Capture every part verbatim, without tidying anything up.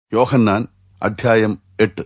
യോഹന്നാൻ അധ്യായം എട്ട്.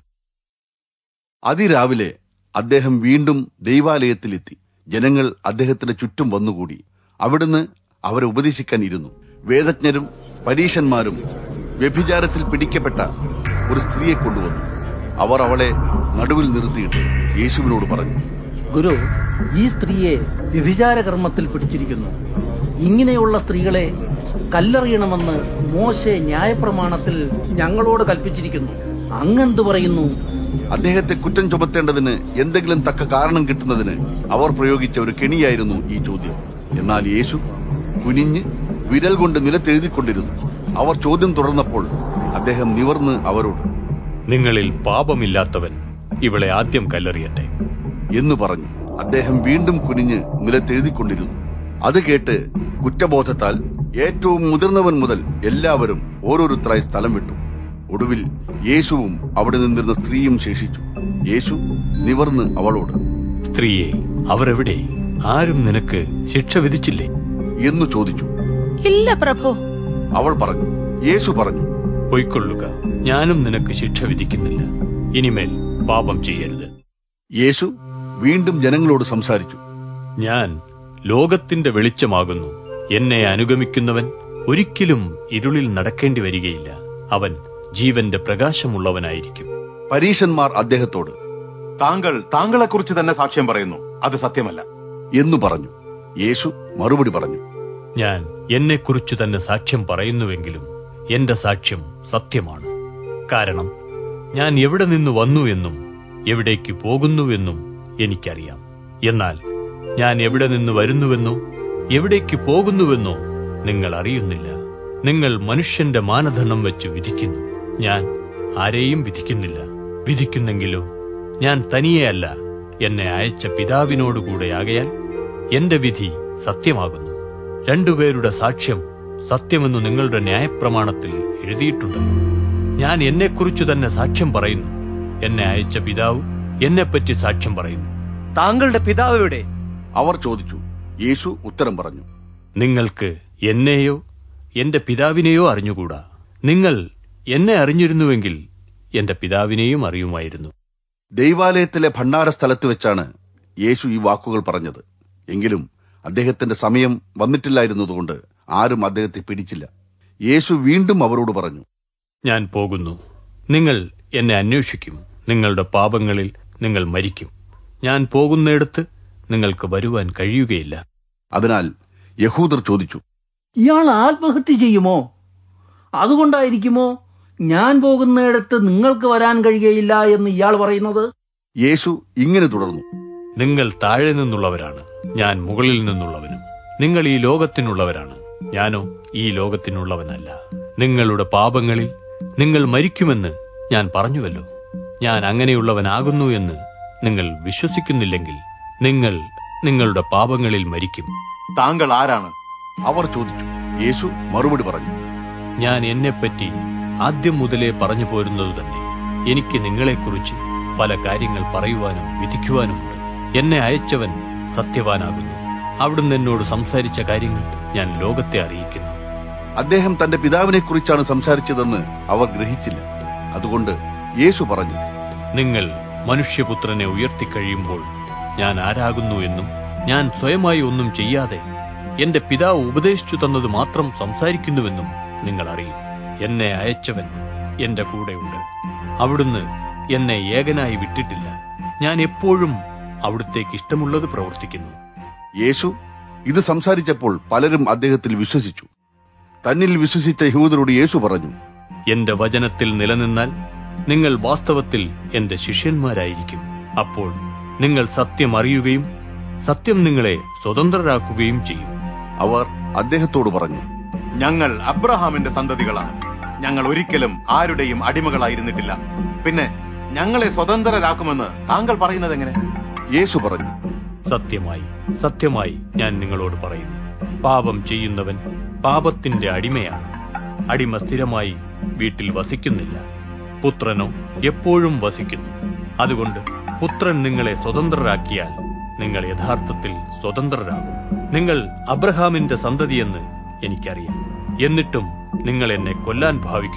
അതിരാവിലെ അദ്ദേഹം വീണ്ടും ദൈവാലയത്തിലെത്തി. ജനങ്ങൾ അദ്ദേഹത്തിന് ചുറ്റും വന്നുകൂടി. അവിടുന്ന് അവരെ ഉപദേശിക്കാൻ ഇരുന്നു. വേദജ്ഞരും പരീശന്മാരും വ്യഭിചാരത്തിൽ പിടിക്കപ്പെട്ട ഒരു സ്ത്രീയെ കൊണ്ടുവന്നു. അവർ അവളെ നടുവിൽ നിർത്തിയിട്ട് യേശുവിനോട് പറഞ്ഞു, ഗുരു, ഈ സ്ത്രീയെ വ്യഭിചാര കർമ്മത്തിൽ പിടിച്ചിരിക്കുന്നു. ഇങ്ങനെയുള്ള സ്ത്രീകളെ കല്ലെറിയണമെന്ന് മോശെ ന്യായപ്രമാണത്തിൽ ഞങ്ങളോട് കൽപ്പിച്ചിരിക്കുന്നു. അങ്ങെന്തു പറയുന്നു? അദ്ദേഹത്തെ കുറ്റം ചുമത്തേണ്ടതിന് എന്തെങ്കിലും തക്ക കാരണം കിട്ടുന്നതിന് അവർ പ്രയോഗിച്ച ഒരു കെണിയായിരുന്നു ഈ ചോദ്യം. എന്നാൽ യേശു കുനിഞ്ഞ് വിരൽ കൊണ്ട് നിലത്തെഴുതിക്കൊണ്ടിരുന്നു. അവർ ചോദ്യം തുടർന്നപ്പോൾ അദ്ദേഹം നിവർന്ന് അവരോട്, നിങ്ങളിൽ പാപമില്ലാത്തവൻ ഇവളെ ആദ്യം കല്ലെറിയട്ടെ എന്ന് പറഞ്ഞു. അദ്ദേഹം വീണ്ടും കുനിഞ്ഞ് നിലത്തെഴുതിക്കൊണ്ടിരുന്നു. അത് കേട്ട് കുറ്റബോധത്താൽ ഏറ്റവും മുതിർന്നവൻ മുതൽ എല്ലാവരും ഓരോരുത്തരായി സ്ഥലം വിട്ടു. ഒടുവിൽ യേശുവും അവിടെ നിന്നിരുന്ന സ്ത്രീയും ശേഷിച്ചു. യേശു നിവർന്ന് അവളോട്, സ്ത്രീയെ, അവർ എവിടെ? ആരും നിനക്ക് ശിക്ഷ വിധിച്ചില്ലേ എന്നു ചോദിച്ചു. ഇല്ല പ്രഭു, അവൾ പറഞ്ഞു. യേശു പറഞ്ഞു, പൊയ്ക്കൊള്ളുക, ഞാനും നിനക്ക് ശിക്ഷ വിധിക്കുന്നില്ല. ഇനിമേൽ പാപം ചെയ്യരുത്. യേശു വീണ്ടും ജനങ്ങളോട് സംസാരിച്ചു. ഞാൻ ലോകത്തിന്റെ വെളിച്ചമാകുന്നു. എന്നെ അനുഗമിക്കുന്നവൻ ഒരിക്കലും ഇരുളിൽ നടക്കേണ്ടി വരികയില്ല. അവൻ ജീവന്റെ പ്രകാശമുള്ളവനായിരിക്കും. പരീശന്മാർ അദ്ദേഹത്തോട്, താങ്കൾ താങ്കളെക്കുറിച്ച് തന്നെ സാക്ഷ്യം പറയുന്നു, അത് സത്യമല്ല എന്നു പറഞ്ഞു. യേശു മറുപടി പറഞ്ഞു, ഞാൻ എന്നെക്കുറിച്ചു തന്നെ സാക്ഷ്യം പറയുന്നുവെങ്കിലും എന്റെ സാക്ഷ്യം സത്യമാണ്. കാരണം ഞാൻ എവിടെ നിന്ന് വന്നു എന്നും എവിടേക്ക് പോകുന്നുവെന്നും എനിക്കറിയാം. എന്നാൽ ഞാൻ എവിടെ നിന്ന് വരുന്നുവെന്നോ എവിടേക്ക് പോകുന്നുവെന്നോ നിങ്ങൾ അറിയുന്നില്ല. നിങ്ങൾ മനുഷ്യന്റെ മാനദണ്ഡം വെച്ച് വിധിക്കുന്നു. ഞാൻ ആരെയും വിധിക്കുന്നില്ല. വിധിക്കുന്നെങ്കിലോ ഞാൻ തനിയെയല്ല, എന്നെ അയച്ച പിതാവിനോടുകൂടെയാകയാൽ എന്റെ വിധി സത്യമാകുന്നു. രണ്ടുപേരുടെ സാക്ഷ്യം സത്യമെന്നു നിങ്ങളുടെ ന്യായപ്രമാണത്തിൽ എഴുതിയിട്ടുണ്ടല്ലോ. ഞാൻ എന്നെക്കുറിച്ചു തന്നെ സാക്ഷ്യം പറയുന്നു. എന്നെ അയച്ച പിതാവ് എന്നെപ്പറ്റി സാക്ഷ്യം പറയുന്നു. താങ്കളുടെ പിതാവ് എവിടെ? അവർ ചോദിച്ചു. യേശു ഉത്തരം പറഞ്ഞു, നിങ്ങൾക്ക് എന്നെയോ എന്റെ പിതാവിനെയോ അറിഞ്ഞുകൂടാ. നിങ്ങൾ എന്നെ അറിഞ്ഞിരുന്നുവെങ്കിൽ എന്റെ പിതാവിനെയും അറിയുമായിരുന്നു. ദൈവാലയത്തിലെ ഭണ്ഡാര സ്ഥലത്ത് വെച്ചാണ് യേശു ഈ വാക്കുകൾ പറഞ്ഞത്. എങ്കിലും അദ്ദേഹത്തിന്റെ സമയം വന്നിട്ടില്ലായിരുന്നതുകൊണ്ട് ആരും അദ്ദേഹത്തെ പിടിച്ചില്ല. യേശു വീണ്ടും അവരോട് പറഞ്ഞു, ഞാൻ പോകുന്നു. നിങ്ങൾ എന്നെ അന്വേഷിക്കും. നിങ്ങളുടെ പാപങ്ങളിൽ നിങ്ങൾ മരിക്കും. ഞാൻ പോകുന്നിടത്ത് നിങ്ങൾക്ക് വരുവാൻ കഴിയുകയില്ല. അതിനാൽ യഹൂദർ ചോദിച്ചു, ഇയാൾ ആത്മഹത്യ ചെയ്യുമോ? അതുകൊണ്ടായിരിക്കുമോ ഞാൻ പോകുന്നിടത്ത് നിങ്ങൾക്ക് വരാൻ കഴിയുകയില്ല എന്ന് ഇയാൾ പറയുന്നത്? യേശു ഇങ്ങനെ തുടർന്നു, നിങ്ങൾ താഴെ നിന്നുള്ളവരാണ്, ഞാൻ മുകളിൽ നിന്നുള്ളവനും. നിങ്ങൾ ഈ ലോകത്തിനുള്ളവരാണ്, ഞാനോ ഈ ലോകത്തിനുള്ളവനല്ല. നിങ്ങളുടെ പാപങ്ങളിൽ നിങ്ങൾ മരിക്കുമെന്ന് ഞാൻ പറഞ്ഞുവല്ലോ. ഞാൻ അങ്ങനെയുള്ളവനാകുന്നു എന്ന് നിങ്ങൾ വിശ്വസിക്കുന്നില്ലെങ്കിൽ നിങ്ങൾ നിങ്ങളുടെ പാപങ്ങളിൽ മരിക്കും. താങ്കൾ ആരാണ്? അവർ ചോദിച്ചു. യേശു മറുപടി പറഞ്ഞു, ഞാൻ എന്നെപ്പറ്റി ആദ്യം മുതലേ പറഞ്ഞു പോരുന്നത് തന്നെ. എനിക്ക് നിങ്ങളെക്കുറിച്ച് പല കാര്യങ്ങൾ പറയുവാനും വിധിക്കുവാനുമുണ്ട്. എന്നെ അയച്ചവൻ സത്യവാനാകുന്നു. അവിടുന്ന് എന്നോട് സംസാരിച്ച കാര്യങ്ങൾ ഞാൻ ലോകത്തെ അറിയിക്കുന്നു. അദ്ദേഹം തന്റെ പിതാവിനെ കുറിച്ചാണ് സംസാരിച്ചതെന്ന് അവർ ഗ്രഹിച്ചില്ല. അതുകൊണ്ട് യേശു പറഞ്ഞു, നിങ്ങൾ മനുഷ്യപുത്രനെ ഉയർത്തിക്കഴിയുമ്പോൾ ഞാൻ ആരാകുന്നു എന്നും ഞാൻ സ്വയമായി ഒന്നും ചെയ്യാതെ എന്റെ പിതാവ് ഉപദേശിച്ചു തന്നത് മാത്രം സംസാരിക്കുന്നുവെന്നും നിങ്ങൾ അറിയും. എന്നെ അയച്ചവൻ എന്റെ കൂടെയുണ്ട്. അവിടുന്ന് എന്നെ ഏകനായി വിട്ടിട്ടില്ല. ഞാൻ എപ്പോഴും അവിടുത്തേക്ക് ഇഷ്ടമുള്ളത് പ്രവർത്തിക്കുന്നു. യേശു ഇത് സംസാരിച്ചപ്പോൾ പലരും അദ്ദേഹത്തിൽ വിശ്വസിച്ചു. തന്നിൽ വിശ്വസിച്ച യഹൂദരോട് യേശു പറഞ്ഞു, എന്റെ വചനത്തിൽ നിലനിന്നാൽ നിങ്ങൾ വാസ്തവത്തിൽ എന്റെ ശിഷ്യന്മാരായിരിക്കും. അപ്പോൾ നിങ്ങൾ സത്യം അറിയുകയും സത്യം നിങ്ങളെ സ്വതന്ത്രരാക്കുകയും ചെയ്യും. അവർ അദ്ദേഹത്തോട് പറഞ്ഞു, ഞങ്ങൾ അബ്രഹാമിന്റെ സന്തതികളാണ്. ഞങ്ങൾ ഒരിക്കലും ആരുടെയും അടിമകളായിരുന്നിട്ടില്ല. പിന്നെ ഞങ്ങളെ സ്വതന്ത്രരാക്കുമെന്ന് താങ്കൾ പറയുന്നത് എങ്ങനെ? യേശു പറഞ്ഞു, സത്യമായി സത്യമായി ഞാൻ നിങ്ങളോട് പറയുന്നു, പാപം ചെയ്യുന്നവൻ പാപത്തിന്റെ അടിമയാണ്. അടിമ സ്ഥിരമായി വീട്ടിൽ വസിക്കുന്നില്ല, പുത്രനോ എപ്പോഴും വസിക്കുന്നു. അതുകൊണ്ട് പുത്രൻ നിങ്ങളെ സ്വതന്ത്രരാക്കിയാൽ നിങ്ങൾ യഥാർത്ഥത്തിൽ സ്വതന്ത്രരാകും. നിങ്ങൾ അബ്രഹാമിന്റെ സന്തതിയെന്ന് എനിക്കറിയാം. എന്നിട്ടും നിങ്ങൾ എന്നെ കൊല്ലാൻ ഭാവിക്കുന്നു.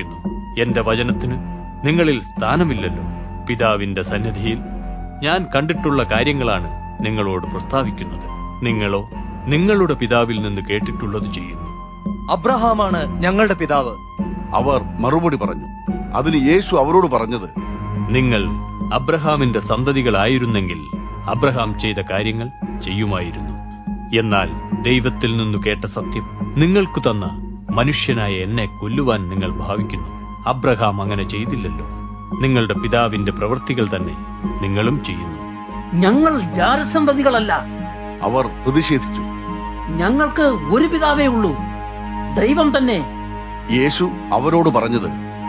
എന്റെ വചനത്തിന് നിങ്ങളിൽ സ്ഥാനമില്ലല്ലോ. പിതാവിന്റെ സന്നിധിയിൽ ഞാൻ കണ്ടിട്ടുള്ള കാര്യങ്ങളാണ് നിങ്ങളോട് പ്രസ്താവിക്കുന്നത്. നിങ്ങളോ നിങ്ങളുടെ പിതാവിൽ നിന്ന് കേട്ടിട്ടുള്ളത് ചെയ്യുന്നു. അബ്രഹാമാണ് ഞങ്ങളുടെ പിതാവ്. അവർ മറുപടി പറഞ്ഞു. അതിന് യേശു അവരോട് പറഞ്ഞത്, നിങ്ങൾ അബ്രഹാമിന്റെ സന്തതികളായിരുന്നെങ്കിൽ അബ്രഹാം ചെയ്ത കാര്യങ്ങൾ ചെയ്യുമായിരുന്നു. എന്നാൽ ദൈവത്തിൽ നിന്നു കേട്ട സത്യം നിങ്ങൾക്ക് തന്ന മനുഷ്യനായ എന്നെ കൊല്ലുവാൻ നിങ്ങൾ ഭാവിക്കുന്നു. അബ്രഹാം അങ്ങനെ ചെയ്തില്ലല്ലോ. നിങ്ങളുടെ പിതാവിന്റെ പ്രവൃത്തികൾ തന്നെ നിങ്ങളും ചെയ്യുന്നു. ഞങ്ങൾ ജാരസന്തതികളല്ല. അവർ പ്രതിഷേധിച്ചു. ഞങ്ങൾക്ക് ഒരു പിതാവേ ഉള്ളൂ, ദൈവം തന്നെ. യേശു അവരോട് പറഞ്ഞത്,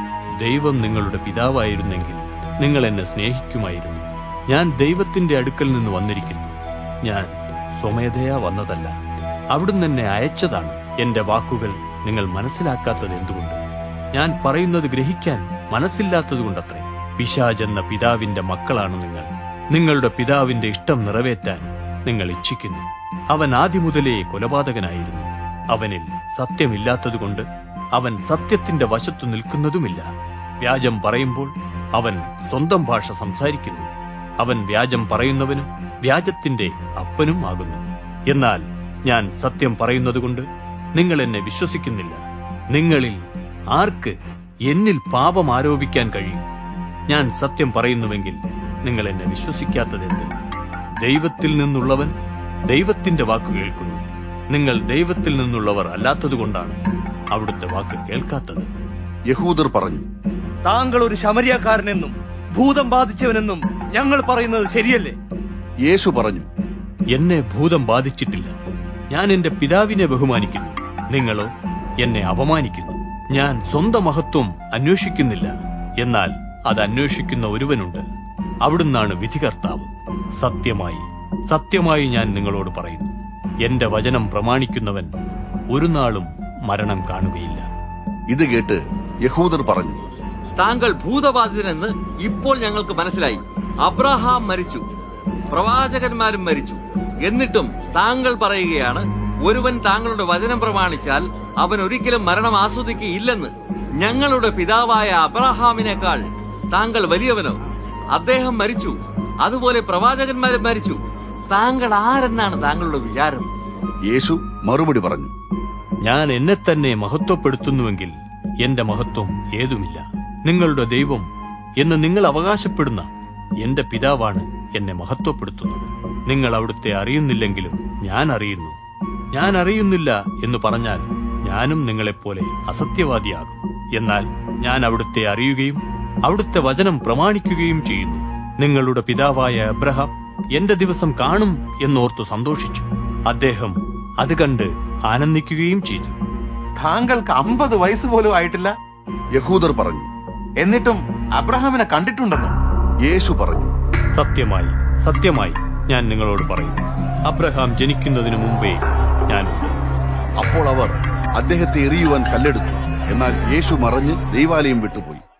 ദൈവം നിങ്ങളുടെ പിതാവായിരുന്നെങ്കിൽ നിങ്ങൾ എന്നെ സ്നേഹിക്കുമായിരുന്നു. ഞാൻ ദൈവത്തിന്റെ അടുക്കൽ നിന്ന് വന്നിരിക്കുന്നു. ഞാൻ സ്വമേധയാ വന്നതല്ല, അവിടുന്ന് എന്നെ അയച്ചതാണ്. എന്റെ വാക്കുകൾ നിങ്ങൾ മനസ്സിലാക്കാത്തത് എന്തുകൊണ്ട്? ഞാൻ പറയുന്നത് ഗ്രഹിക്കാൻ മനസ്സില്ലാത്തതുകൊണ്ടത്രേ. പിശാചെന്ന പിതാവിന്റെ മക്കളാണ് നിങ്ങൾ. നിങ്ങളുടെ പിതാവിന്റെ ഇഷ്ടം നിറവേറ്റാൻ നിങ്ങൾ ഇച്ഛിക്കുന്നു. അവൻ ആദ്യമുതലേ കൊലപാതകനായിരുന്നു. അവനിൽ സത്യമില്ലാത്തതുകൊണ്ട് അവൻ സത്യത്തിന്റെ വശത്തു നിൽക്കുന്നതുമില്ല. വ്യാജം പറയുമ്പോൾ അവൻ സ്വന്തം ഭാഷ സംസാരിക്കുന്നു. അവൻ വ്യാജം പറയുന്നവനും വ്യാജത്തിന്റെ അപ്പനും ആകുന്നു. എന്നാൽ ഞാൻ സത്യം പറയുന്നതുകൊണ്ട് നിങ്ങൾ എന്നെ വിശ്വസിക്കുന്നില്ല. നിങ്ങളിൽ ആർക്ക് എന്നിൽ പാപം ആരോപിക്കാൻ കഴിയും? ഞാൻ സത്യം പറയുന്നുവെങ്കിൽ നിങ്ങൾ എന്നെ വിശ്വസിക്കാത്തതെന്ത്? ദൈവത്തിൽ നിന്നുള്ളവൻ ദൈവത്തിന്റെ വാക്ക് കേൾക്കുന്നു. നിങ്ങൾ ദൈവത്തിൽ നിന്നുള്ളവർ അല്ലാത്തതുകൊണ്ടാണ് അവിടുത്തെ വാക്ക് കേൾക്കാത്തത്. യഹൂദർ പറഞ്ഞു, താങ്കൾ ഒരു ശമരിയാക്കാരനെന്നും ഭൂതം ബാധിച്ചവനെന്നും ഞങ്ങൾ പറയുന്നത് ശരിയല്ലേ? യേശു പറഞ്ഞു, എന്നെ ഭൂതം ബാധിച്ചിട്ടില്ല. ഞാൻ എന്റെ പിതാവിനെ ബഹുമാനിക്കുന്നു. നിങ്ങളോ എന്നെ അപമാനിക്കുന്നു. ഞാൻ സ്വന്തം മഹത്വം അന്വേഷിക്കുന്നില്ല. എന്നാൽ അത് അന്വേഷിക്കുന്ന ഒരുവനുണ്ട്, അവിടുന്നാണ് വിധികർത്താവ്. സത്യമായി സത്യമായി ഞാൻ നിങ്ങളോട് പറയുന്നു, എന്റെ വചനം പ്രമാണിക്കുന്നവൻ ഒരു നാളും മരണം കാണുകയില്ല. ഇത് കേട്ട് യഹൂദർ പറഞ്ഞു, താങ്കൾ ഭൂതബാധിതനെന്ന് ഇപ്പോൾ ഞങ്ങൾക്ക് മനസ്സിലായി. അബ്രഹാം മരിച്ചു, പ്രവാചകന്മാരും മരിച്ചു. എന്നിട്ടും താങ്കൾ പറയുകയാണ്, ഒരുവൻ താങ്കളുടെ വചനം പ്രമാണിച്ചാൽ അവൻ ഒരിക്കലും മരണം ആസ്വദിക്കുകയില്ലെന്ന്. ഞങ്ങളുടെ പിതാവായ അബ്രഹാമിനേക്കാൾ താങ്കൾ വലിയവനോ? അദ്ദേഹം മരിച്ചു, അതുപോലെ പ്രവാചകന്മാരും മരിച്ചു. താങ്കൾ ആരെന്നാണ് താങ്കളുടെ വിചാരം? യേശു മറുപടി പറഞ്ഞു, ഞാൻ എന്നെ തന്നെ മഹത്വപ്പെടുത്തുന്നുവെങ്കിൽ എന്റെ മഹത്വം ഏതുമില്ല. നിങ്ങളുടെ ദൈവം എന്ന് നിങ്ങൾ അവകാശപ്പെടുന്ന എന്റെ പിതാവാണ് എന്നെ മഹത്വപ്പെടുത്തുന്നത്. നിങ്ങൾ അവിടുത്തെ അറിയുന്നില്ലെങ്കിലും ഞാൻ അറിയുന്നു. ഞാൻ അറിയുന്നില്ല എന്ന് പറഞ്ഞാൽ ഞാനും നിങ്ങളെപ്പോലെ അസത്യവാദിയാകും. എന്നാൽ ഞാൻ അവിടുത്തെ അറിയുകയും അവിടുത്തെ വചനം പ്രമാണിക്കുകയും ചെയ്യുന്നു. നിങ്ങളുടെ പിതാവായ അബ്രഹാം എന്റെ ദിവസം കാണും എന്നോർത്തു സന്തോഷിച്ചു. അദ്ദേഹം അത് കണ്ട് ആനന്ദിക്കുകയും ചെയ്തു. താങ്കൾക്ക് അമ്പത് വയസ്സ് പോലും ആയിട്ടില്ല. യഹൂദർ പറഞ്ഞു. എന്നിട്ടും അബ്രഹാമിനെ കണ്ടിട്ടുണ്ടെന്നോ? യേശു പറഞ്ഞു, സത്യമായി സത്യമായി ഞാൻ നിങ്ങളോട് പറയുന്നു, അബ്രഹാം ജനിക്കുന്നതിനു മുമ്പേ ഞാനുണ്ട്. അപ്പോൾ അവർ അദ്ദേഹത്തെ എറിയുവാൻ കല്ലെടുത്തു. എന്നാൽ യേശു മറഞ്ഞ് ദൈവാലയം വിട്ടുപോയി.